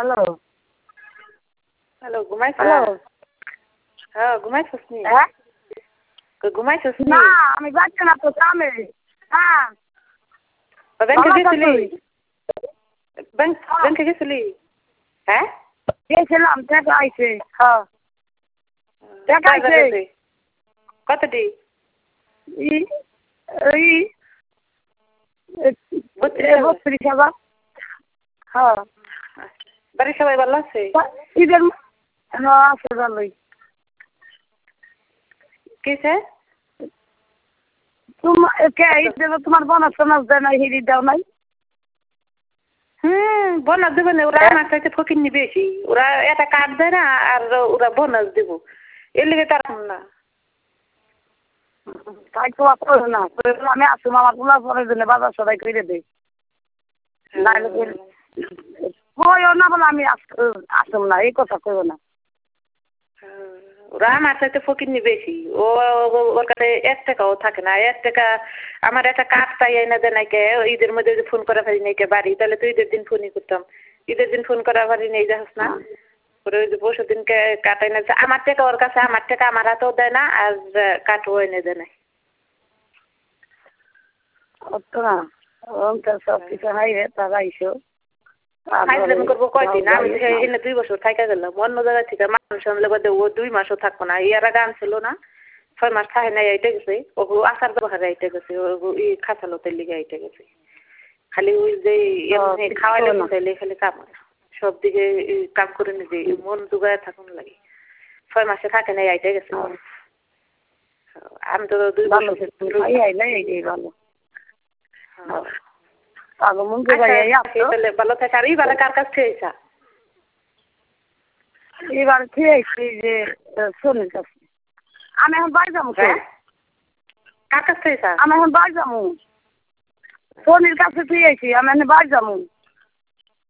Hello hello ঘুমাইছ hello হ্যাঁ ঘুমাইছিস নি হ্যাঁ ঘুমাইছিস নি না আমি যাচ্ছি না তো কামে হ্যাঁ ব্যাংকে ভালো গেছিলি থাকুন। ব্যাংকে গেছিলি হ্যাঁ গেছিলাম টাকা আইছে হ্যাঁ টাকা কয় আইছে টাকা কতটি ই ওই 32,000 হ্যাঁ বাড়ির সবাই ভালো আছে ঈদের হ্যাঁ আছে ভালোই কিসে তোমার বোনাস টোনাস দেয় নাই হিরি দাও নাই বোনাস দেবে না ওরা আমার কাছে ফকির বেশি ওরা একটা কার্ড দেয় না আর ওরা বোনাস দেব এর লিগে তার না তাই তো করো না আমি আসুম আমার পোলা পরের জন্য বাজার সদাই করে দেই নাইলে কইও না বলে আমি আসুম না এই কথা কইও না ওরা আমার সাথে ফকির বেশি ও ওর কাছে 1 টাকাও থাকে না 1 টাকা আমার একটা কার্ড চাই এনে দেয় নাকি ঈদের মধ্যে ফোন করা পারি নাকি বাড়ি তাহলে তো ঈদের দিন ফোনই করতাম ঈদের দিন ফোন করা পারি নেই যাস না ওরা ওই যে পরশু দিনকে কাটাই না আমার টাকা ওর কাছে আমার টাকা আমার হাতেও দেয় না আর কাঠও এনে দেয় না তো না সব কিছু হাইরে তারা আইসো করবো কয়দিন আমি এখানে 2 বছর থাকা গেলাম অন্য জায়গা থেকে মানুষ আনলে বাদে ও 2 মাসও থাকবো না ইয়ার আগে আনছিল না 6 মাস থাকে নাই আইতে গেছে ওগু আচার ব্যবহারে আইতে গেছে ওগু খাঁচালতের লিগে আইতে গেছে খালি ওই যে খাওয়াইলে চাইলে খালি কাম সব দিকে কাম করে নিজে মন জোগায় থাকুন লাগে 6 মাসে থাকে নাই আইতে গেছে আমি তো 2 বছর ভালো ভালো মন জোগাইয়া ভালো থাকে আর এইবার কার কাছ থেকে আইসা এবার খেয়েছি যে সোনির কাছে আমি এখন বাড়ি যাবো কার কাছ থেকে আইসা আমি এখন বাড়ি যাবো সোনির কাছে খেয়েছি আমি এখন বাড়ি যাবো